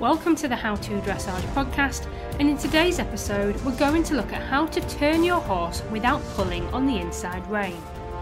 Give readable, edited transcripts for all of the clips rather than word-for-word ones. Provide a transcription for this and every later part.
Welcome to the How To Dressage podcast, and in today's episode we're going to look at how to turn your horse without pulling on the inside rein.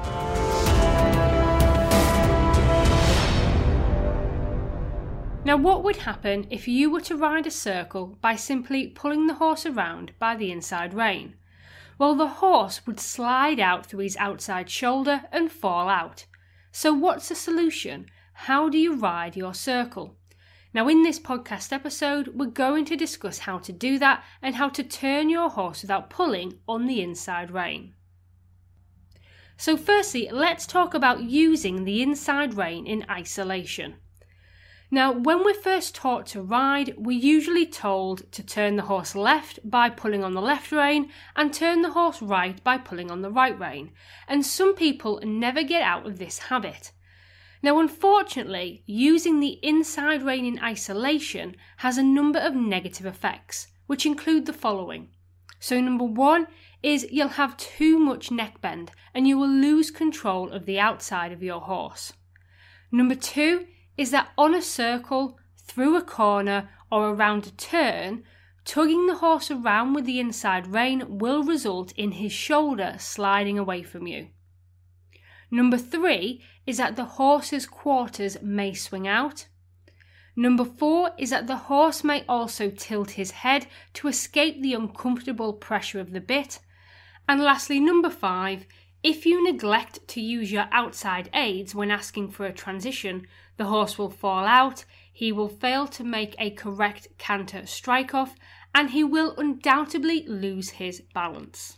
Now, what would happen if you were to ride a circle by simply pulling the horse around by the inside rein? Well, the horse would slide out through his outside shoulder and fall out. So what's the solution? How do you ride your circle? Now, in this podcast episode, we're going to discuss how to do that and how to turn your horse without pulling on the inside rein. So firstly, let's talk about using the inside rein in isolation. Now, when we're first taught to ride, we're usually told to turn the horse left by pulling on the left rein and turn the horse right by pulling on the right rein. And some people never get out of this habit. Now, unfortunately, using the inside rein in isolation has a number of negative effects, which include the following. So number one is you'll have too much neck bend and you will lose control of the outside of your horse. Number two is that on a circle, through a corner or around a turn, tugging the horse around with the inside rein will result in his shoulder sliding away from you. Number three is that the horse's quarters may swing out. Number four is that the horse may also tilt his head to escape the uncomfortable pressure of the bit. And lastly, number five, if you neglect to use your outside aids when asking for a transition, the horse will fall out, he will fail to make a correct canter strike-off, and he will undoubtedly lose his balance.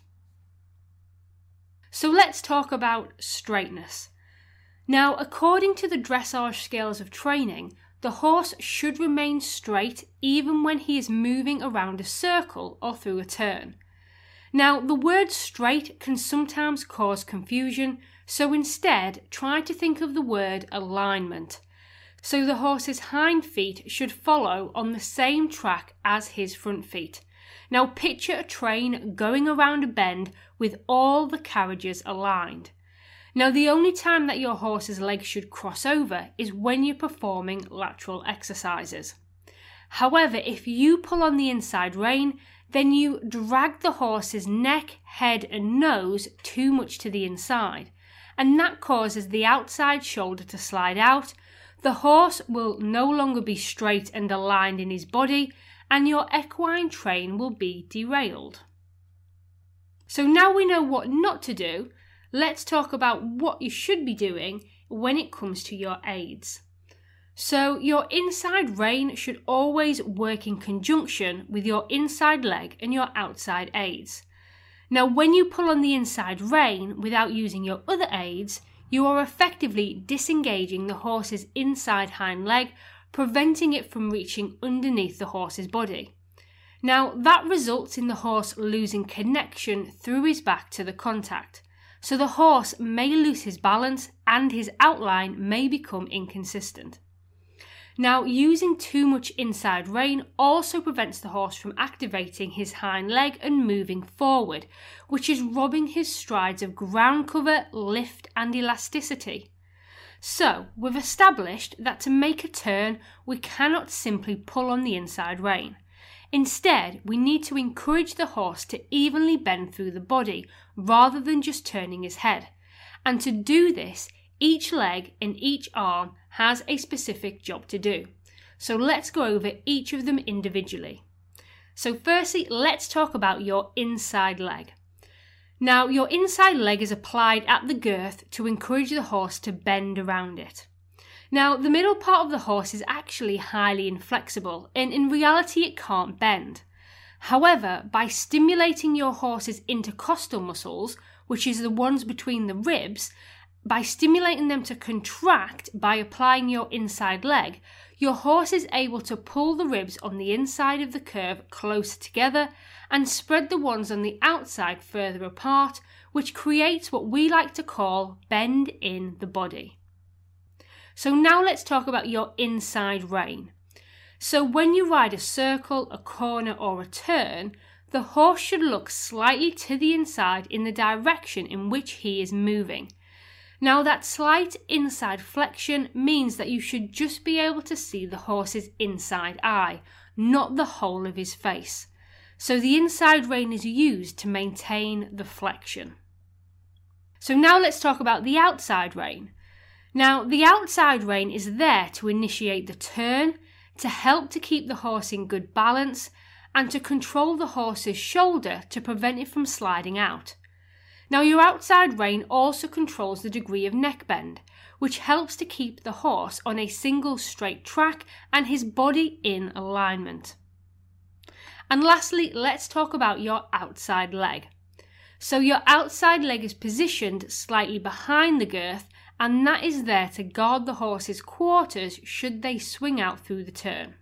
So let's talk about straightness. Now, according to the dressage scales of training, the horse should remain straight even when he is moving around a circle or through a turn. Now, the word straight can sometimes cause confusion, so instead try to think of the word alignment. So the horse's hind feet should follow on the same track as his front feet. Now picture a train going around a bend with all the carriages aligned. Now, the only time that your horse's legs should cross over is when you're performing lateral exercises. However, if you pull on the inside rein, then you drag the horse's neck, head and nose too much to the inside, and that causes the outside shoulder to slide out. The horse will no longer be straight and aligned in his body, and your equine train will be derailed. So now we know what not to do, let's talk about what you should be doing when it comes to your aids. So your inside rein should always work in conjunction with your inside leg and your outside aids. Now, when you pull on the inside rein without using your other aids, you are effectively disengaging the horse's inside hind leg, preventing it from reaching underneath the horse's body. Now, that results in the horse losing connection through his back to the contact. So the horse may lose his balance and his outline may become inconsistent. Now, using too much inside rein also prevents the horse from activating his hind leg and moving forward, which is robbing his strides of ground cover, lift and elasticity. So, we've established that to make a turn, we cannot simply pull on the inside rein. Instead, we need to encourage the horse to evenly bend through the body, rather than just turning his head. And to do this, each leg and each arm has a specific job to do. So let's go over each of them individually. So firstly, let's talk about your inside leg. Now, your inside leg is applied at the girth to encourage the horse to bend around it. Now, the middle part of the horse is actually highly inflexible, and in reality it can't bend. However, by stimulating your horse's intercostal muscles, which is the ones between the ribs, by stimulating them to contract by applying your inside leg, your horse is able to pull the ribs on the inside of the curve closer together and spread the ones on the outside further apart, which creates what we like to call bend in the body. So now let's talk about your inside rein. So when you ride a circle, a corner or a turn, the horse should look slightly to the inside in the direction in which he is moving. Now that slight inside flexion means that you should just be able to see the horse's inside eye, not the whole of his face. So the inside rein is used to maintain the flexion. So now let's talk about the outside rein. Now the outside rein is there to initiate the turn, to help to keep the horse in good balance, and to control the horse's shoulder to prevent it from sliding out. Now your outside rein also controls the degree of neck bend, which helps to keep the horse on a single straight track and his body in alignment. And lastly, let's talk about your outside leg. So your outside leg is positioned slightly behind the girth, and that is there to guard the horse's quarters should they swing out through the turn.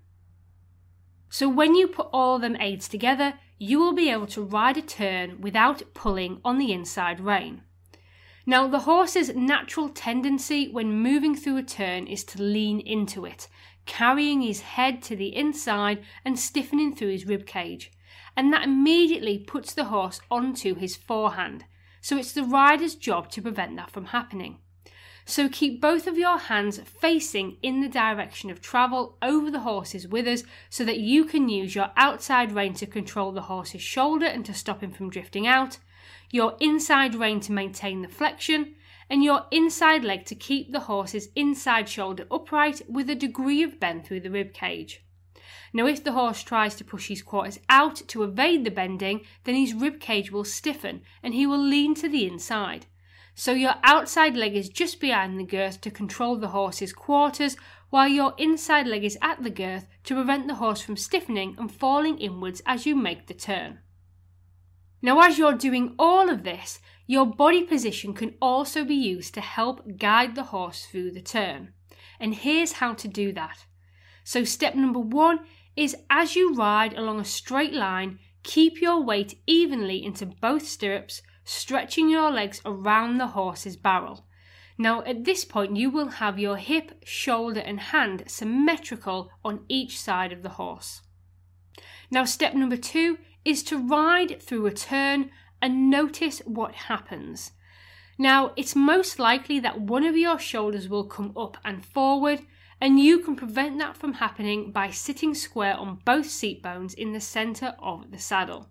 So when you put all them aids together, you will be able to ride a turn without pulling on the inside rein. Now the horse's natural tendency when moving through a turn is to lean into it, carrying his head to the inside and stiffening through his rib cage, and that immediately puts the horse onto his forehand, so it's the rider's job to prevent that from happening. So keep both of your hands facing in the direction of travel over the horse's withers so that you can use your outside rein to control the horse's shoulder and to stop him from drifting out, your inside rein to maintain the flexion, and your inside leg to keep the horse's inside shoulder upright with a degree of bend through the rib cage. Now if the horse tries to push his quarters out to evade the bending, then his rib cage will stiffen and he will lean to the inside. So your outside leg is just behind the girth to control the horse's quarters, while your inside leg is at the girth to prevent the horse from stiffening and falling inwards as you make the turn. Now as you're doing all of this, your body position can also be used to help guide the horse through the turn. And here's how to do that. So step number 1 is as you ride along a straight line, keep your weight evenly into both stirrups, stretching your legs around the horse's barrel. Now at this point you will have your hip, shoulder and hand symmetrical on each side of the horse. Now step number 2 is to ride through a turn and notice what happens. Now it's most likely that one of your shoulders will come up and forward, and you can prevent that from happening by sitting square on both seat bones in the centre of the saddle.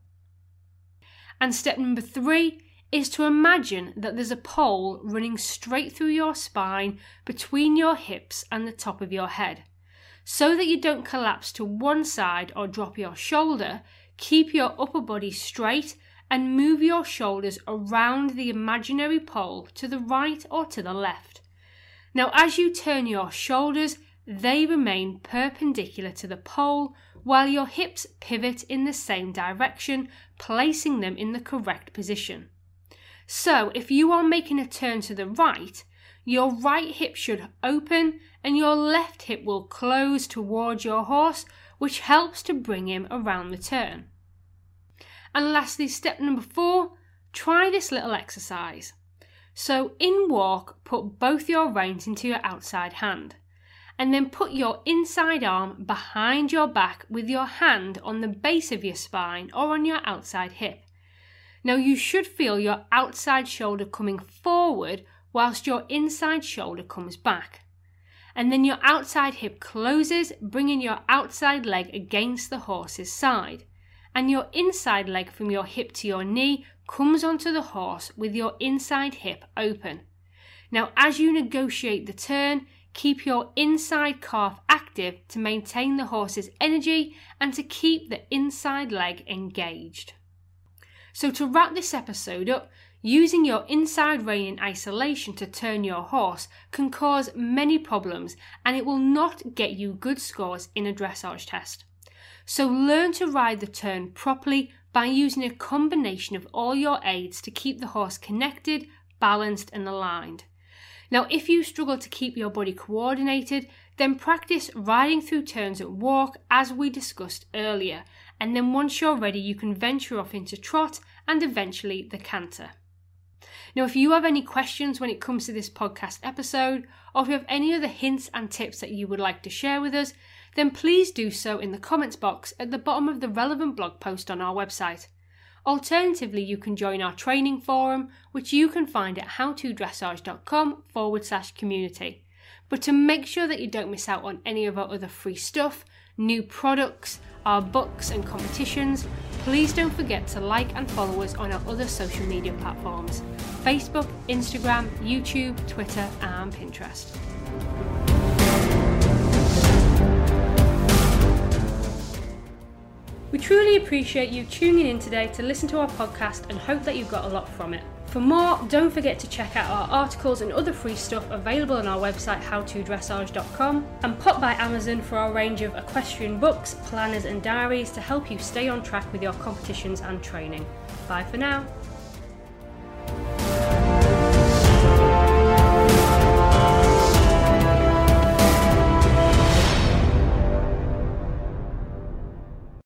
And step number 3 is to imagine that there's a pole running straight through your spine between your hips and the top of your head. So that you don't collapse to one side or drop your shoulder, keep your upper body straight and move your shoulders around the imaginary pole to the right or to the left. Now as you turn your shoulders, they remain perpendicular to the pole while your hips pivot in the same direction, placing them in the correct position. So if you are making a turn to the right, your right hip should open and your left hip will close towards your horse, which helps to bring him around the turn. And lastly, step number 4, try this little exercise. So in walk, put both your reins into your outside hand, and then put your inside arm behind your back with your hand on the base of your spine or on your outside hip. Now you should feel your outside shoulder coming forward whilst your inside shoulder comes back. And then your outside hip closes, bringing your outside leg against the horse's side. And your inside leg from your hip to your knee comes onto the horse with your inside hip open. Now as you negotiate the turn, keep your inside calf active to maintain the horse's energy and to keep the inside leg engaged. So to wrap this episode up, using your inside rein in isolation to turn your horse can cause many problems and it will not get you good scores in a dressage test. So learn to ride the turn properly by using a combination of all your aids to keep the horse connected, balanced and aligned. Now if you struggle to keep your body coordinated, then practice riding through turns at walk as we discussed earlier, and then once you're ready you can venture off into trot and eventually the canter. Now if you have any questions when it comes to this podcast episode, or if you have any other hints and tips that you would like to share with us, then please do so in the comments box at the bottom of the relevant blog post on our website. Alternatively, you can join our training forum, which you can find at howtodressage.com/community. But to make sure that you don't miss out on any of our other free stuff, new products, our books and competitions, please don't forget to like and follow us on our other social media platforms: Facebook, Instagram, YouTube, Twitter and Pinterest. We truly appreciate you tuning in today to listen to our podcast and hope that you got a lot from it. For more, don't forget to check out our articles and other free stuff available on our website howtodressage.com, and pop by Amazon for our range of equestrian books, planners and diaries to help you stay on track with your competitions and training. Bye for now.